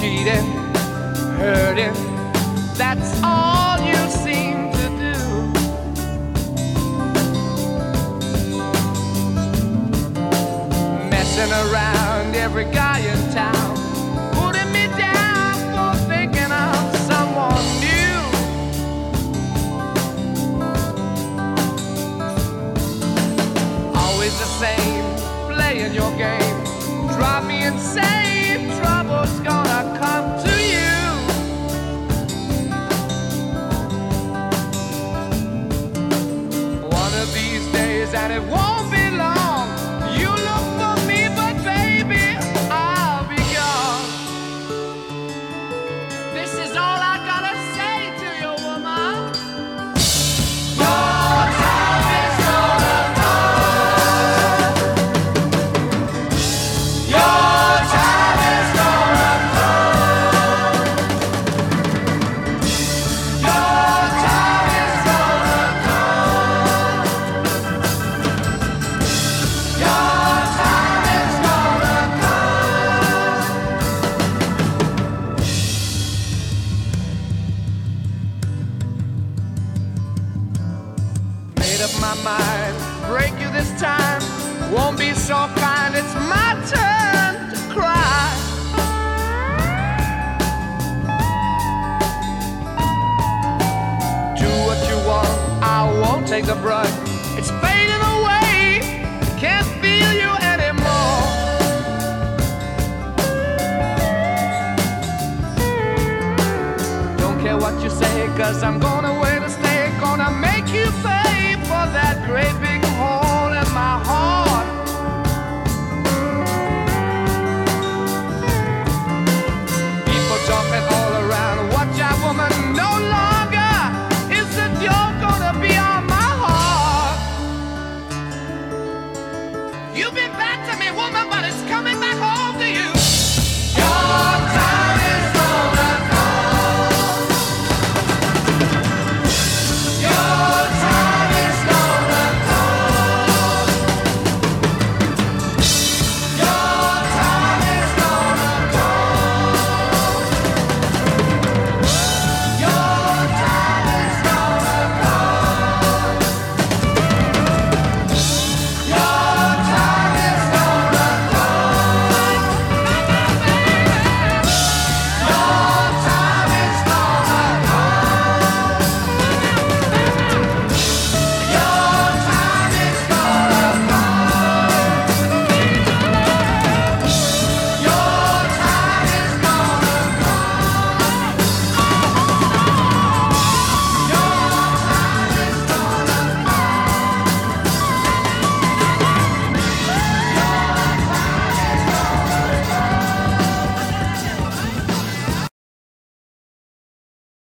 cheating, hurting, that's all you seem to do. Messing around every guy in town, putting me down for thinking of someone new. Always the same, playing your game, drive me insane, trouble's gonna come to you. One of these days, and it won't be long, you look for me, but baby, I'll be gone. This is all I gotta say to you, woman. Your time is gonna come. Your time is gonna come. Your time is gonna come. Your time is gonna come. Made up my mind, break you this time. Won't be so kind, it's my turn to cry. Do what you want, I won't take the brunt. It's fading away, can't feel you anymore. Don't care what you say, 'cause I'm gonna wait to stay. Gonna make you pay for that great big hole in my heart. People jumping all around, watch out woman, no longer is the joke gonna be on my heart. You've been bad to me, woman, but